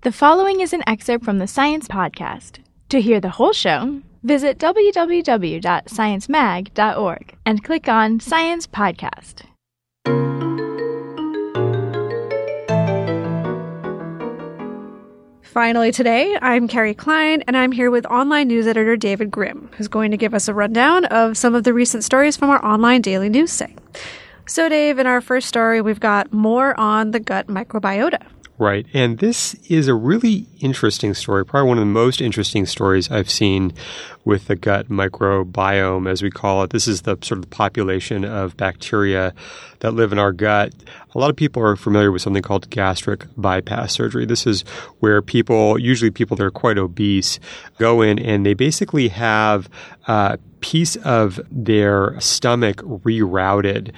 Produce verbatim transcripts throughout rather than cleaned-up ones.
The following is an excerpt from the Science Podcast. To hear the whole show, visit w w w dot science mag dot org and click on Science Podcast. Finally today, I'm Carrie Klein, and I'm here with online news editor David Grimm, who's going to give us a rundown of some of the recent stories from our online daily news site. So, Dave, in our first story, we've got more on the gut microbiota. Right. And this is a really interesting story, probably one of the most interesting stories I've seen with the gut microbiome, as we call it. This is the sort of the population of bacteria that live in our gut. A lot of people are familiar with something called gastric bypass surgery. This is where people, usually people that are quite obese, go in and they basically have a piece of their stomach rerouted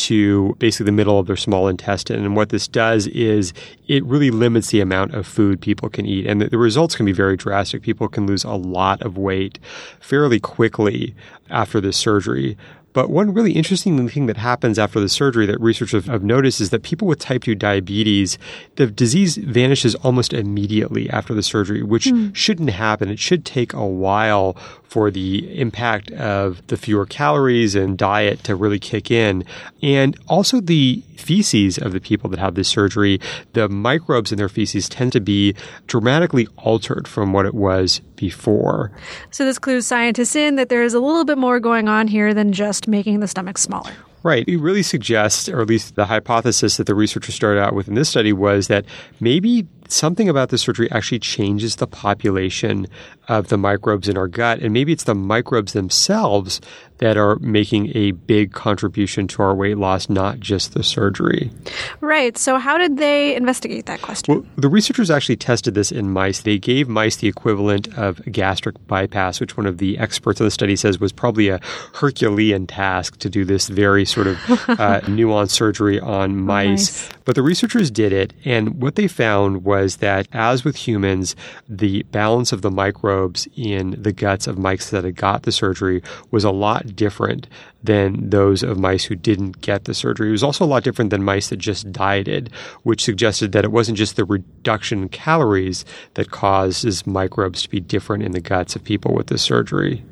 to basically the middle of their small intestine. And what this does is it really limits the amount of food people can eat. And the, the results can be very drastic. People can lose a lot of weight fairly quickly after this surgery. But one really interesting thing that happens after the surgery that researchers have noticed is that people with type two diabetes, the disease vanishes almost immediately after the surgery, which mm. shouldn't happen. It should take a while for the impact of the fewer calories and diet to really kick in. And also the feces of the people that have this surgery, the microbes in their feces tend to be dramatically altered from what it was before. So this clues scientists in that there is a little bit more going on here than just making the stomach smaller. Right. It really suggests, or at least the hypothesis that the researchers started out with in this study was that maybe something about the surgery actually changes the population of the microbes in our gut. And maybe it's the microbes themselves that are making a big contribution to our weight loss, not just the surgery. Right. So how did they investigate that question? Well, the researchers actually tested this in mice. They gave mice the equivalent of gastric bypass, which one of the experts on the study says was probably a Herculean task to do this very sort of uh, nuanced surgery on mice. Nice. But the researchers did it, and what they found was that, as with humans, the balance of the microbes in the guts of mice that had got the surgery was a lot different than those of mice who didn't get the surgery. It was also a lot different than mice that just dieted, which suggested that it wasn't just the reduction in calories that causes microbes to be different in the guts of people with this surgery.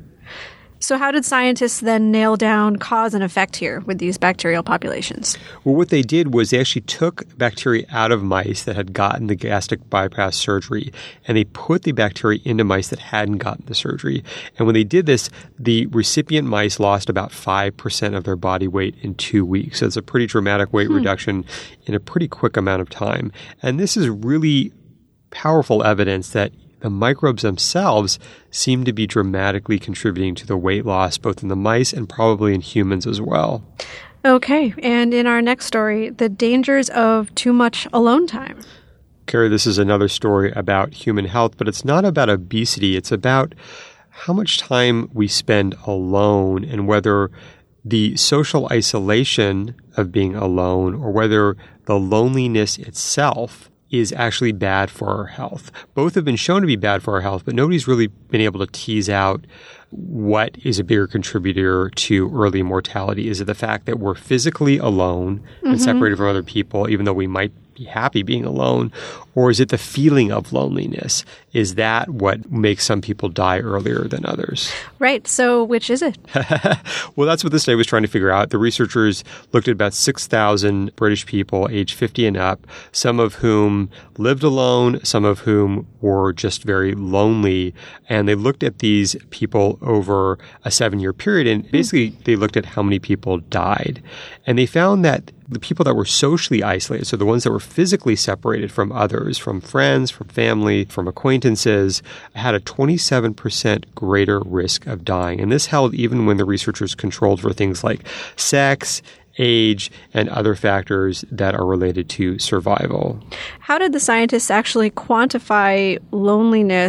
So how did scientists then nail down cause and effect here with these bacterial populations? Well, what they did was they actually took bacteria out of mice that had gotten the gastric bypass surgery, and they put the bacteria into mice that hadn't gotten the surgery. And when they did this, the recipient mice lost about five percent of their body weight in two weeks. So it's a pretty dramatic weight hmm. reduction in a pretty quick amount of time. And this is really powerful evidence that the microbes themselves seem to be dramatically contributing to the weight loss, both in the mice and probably in humans as well. Okay. And in our next story, the dangers of too much alone time. Carrie, this is another story about human health, but it's not about obesity. It's about how much time we spend alone and whether the social isolation of being alone or whether the loneliness itself is actually bad for our health. Both have been shown to be bad for our health, but nobody's really been able to tease out what is a bigger contributor to early mortality. Is it the fact that we're physically alone mm-hmm. and separated from other people, even though we might be happy being alone? Or is it the feeling of loneliness? Is that what makes some people die earlier than others? Right. So which is it? Well, that's what this study was trying to figure out. The researchers looked at about six thousand British people aged fifty and up, some of whom lived alone, some of whom were just very lonely. And they looked at these people over a seven-year period. And basically, they looked at how many people died. And they found that the people that were socially isolated, so the ones that were physically separated from others, from friends, from family, from acquaintances, had a twenty-seven percent greater risk of dying. And this held even when the researchers controlled for things like sex, age, and other factors that are related to survival. How did the scientists actually quantify loneliness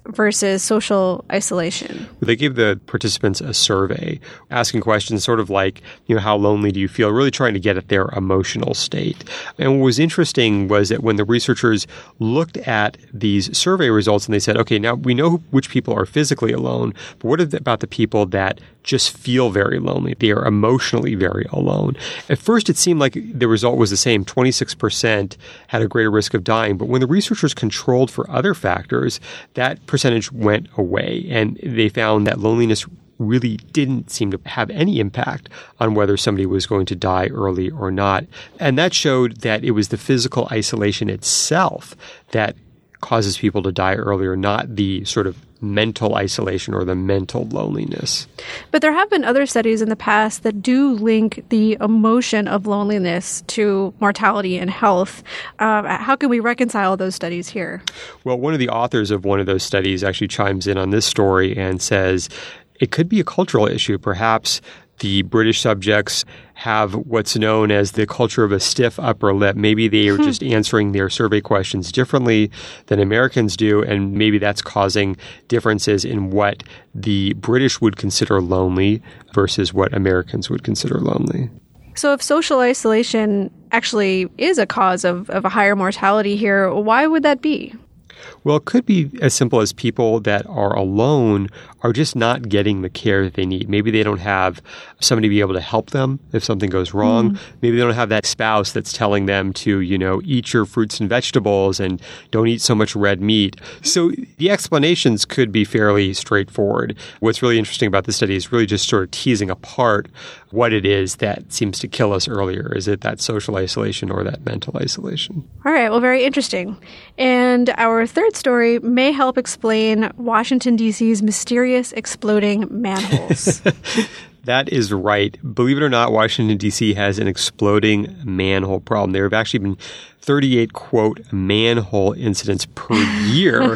versus social isolation? They gave the participants a survey asking questions sort of like, you know, how lonely do you feel? Really trying to get at their emotional state. And what was interesting was that when the researchers looked at these survey results and they said, okay, now we know which people are physically alone, but what about the people that just feel very lonely? They are emotionally very alone. At first, it seemed like the result was the same. twenty-six percent had a greater risk of dying. But when the researchers controlled for other factors, that percentage went away. And they found that loneliness really didn't seem to have any impact on whether somebody was going to die early or not. And that showed that it was the physical isolation itself that causes people to die earlier, not the sort of mental isolation or the mental loneliness. But there have been other studies in the past that do link the emotion of loneliness to mortality and health. Uh, how can we reconcile those studies here? Well, one of the authors of one of those studies actually chimes in on this story and says it could be a cultural issue. Perhaps the British subjects have what's known as the culture of a stiff upper lip. Maybe they are just answering their survey questions differently than Americans do, and maybe that's causing differences in what the British would consider lonely versus what Americans would consider lonely. So if social isolation actually is a cause of, of a higher mortality here, why would that be? Well, it could be as simple as people that are alone are just not getting the care that they need. Maybe they don't have somebody to be able to help them if something goes wrong. Mm. Maybe they don't have that spouse that's telling them to, you know, eat your fruits and vegetables and don't eat so much red meat. So the explanations could be fairly straightforward. What's really interesting about this study is really just sort of teasing apart what it is that seems to kill us earlier. Is it that social isolation or that mental isolation? All right. Well, very interesting. And our third story may help explain Washington, D C's mysterious exploding manholes. That is right. Believe it or not, Washington, D C has an exploding manhole problem. There have actually been thirty-eight, quote, manhole incidents per year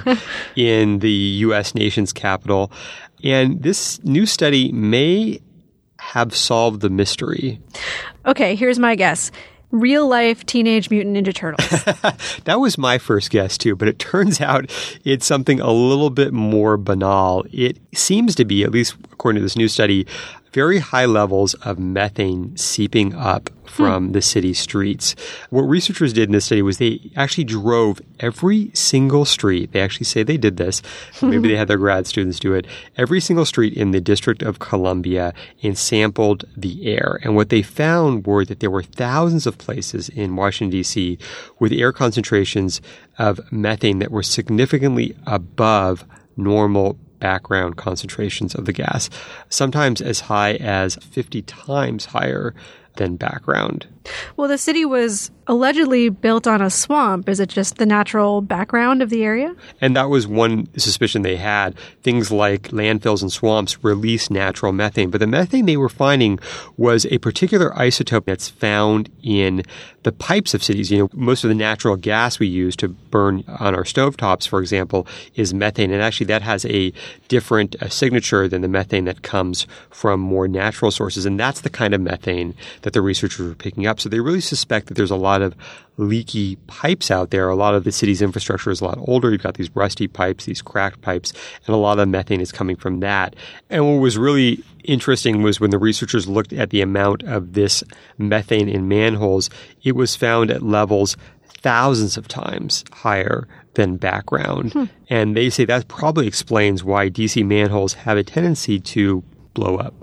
in the U S nation's capital. And this new study may have solved the mystery. Okay, here's my guess. Real-life Teenage Mutant Ninja Turtles. That was my first guess, too, but it turns out it's something a little bit more banal. It seems to be, at least according to this new study, very high levels of methane seeping up from hmm. the city streets. What researchers did in this study was they actually drove every single street. They actually say they did this. Maybe they had their grad students do it. Every single street in the District of Columbia and sampled the air. And what they found were that there were thousands of places in Washington, D C with air concentrations of methane that were significantly above normal background concentrations of the gas, sometimes as high as fifty times higher than background. Well, the city was allegedly built on a swamp. Is it just the natural background of the area? And that was one suspicion they had. Things like landfills and swamps release natural methane. But the methane they were finding was a particular isotope that's found in the pipes of cities. You know, most of the natural gas we use to burn on our stovetops, for example, is methane. And actually that has a different uh, signature than the methane that comes from more natural sources. And that's the kind of methane that the researchers were picking up. So they really suspect that there's a lot of leaky pipes out there. A lot of the city's infrastructure is a lot older. You've got these rusty pipes, these cracked pipes, and a lot of methane is coming from that. And what was really interesting was when the researchers looked at the amount of this methane in manholes, it was found at levels thousands of times higher than background. Hmm. And they say that probably explains why D C manholes have a tendency to blow up.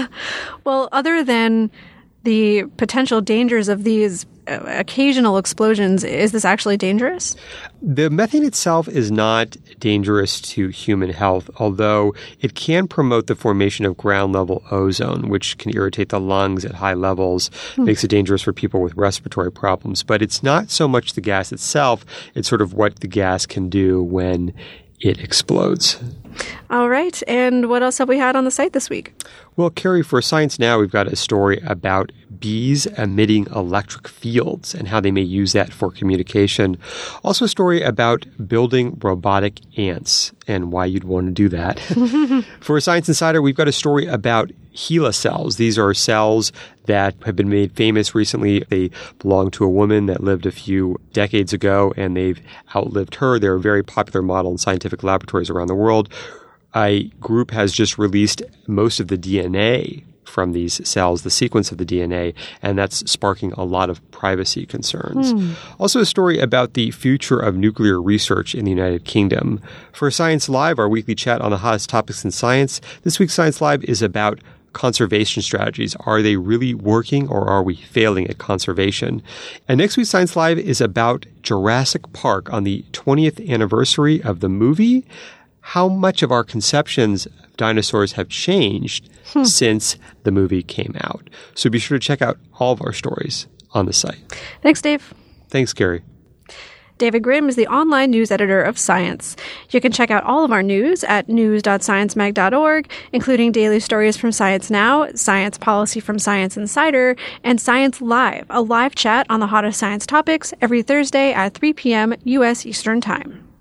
Well, other than the potential dangers of these occasional explosions, is this actually dangerous? The methane itself is not dangerous to human health, although it can promote the formation of ground-level ozone, which can irritate the lungs at high levels, hmm. makes it dangerous for people with respiratory problems. But it's not so much the gas itself, it's sort of what the gas can do when it explodes. All right. And what else have we had on the site this week? Well, Carrie, for Science Now, we've got a story about bees emitting electric fields and how they may use that for communication. Also a story about building robotic ants and why you'd want to do that. For Science Insider, we've got a story about HeLa cells. These are cells that have been made famous recently. They belong to a woman that lived a few decades ago, and they've outlived her. They're a very popular model in scientific laboratories around the world. A group has just released most of the D N A from these cells, the sequence of the D N A, and that's sparking a lot of privacy concerns. Hmm. Also a story about the future of nuclear research in the United Kingdom. For Science Live, our weekly chat on the hottest topics in science, this week's Science Live is about conservation strategies. Are they really working, or are we failing at conservation? And next week's Science Live is about Jurassic Park on the twentieth anniversary of the movie. How much of our conceptions of dinosaurs have changed hmm. since the movie came out. So be sure to check out all of our stories on the site. Thanks, Dave. Thanks, Carrie. David Grimm is the online news editor of Science. You can check out all of our news at news dot science mag dot org, including daily stories from Science Now, science policy from Science Insider, and Science Live, a live chat on the hottest science topics every Thursday at three p.m. U S Eastern Time.